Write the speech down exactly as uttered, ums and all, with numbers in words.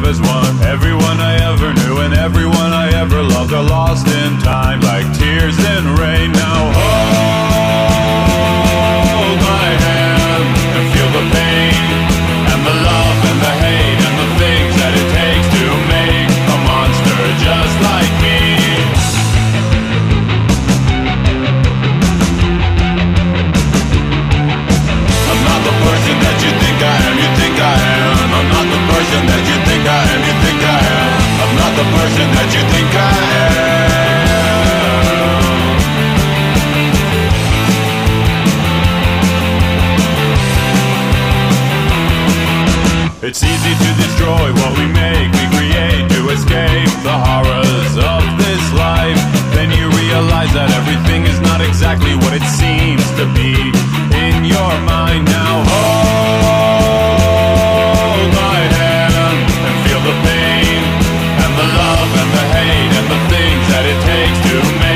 as one. Everyone I ever knew and everyone I ever loved are lost in time, like tears in rain. Now hold my hand and feel the pain and the love and the hate and the things that it takes to make a monster just like me. I'm not the person that you think I am, you think I am. I'm not the person that you think I am, you think I am. I'm not the person that you think I am. It's easy to destroy what we make, we create to escape the horrors of this life. Then you realize that everything is not exactly what it seems to be in your mind. Now hold my hand and feel the pain and the love and the hate and the things that it takes to make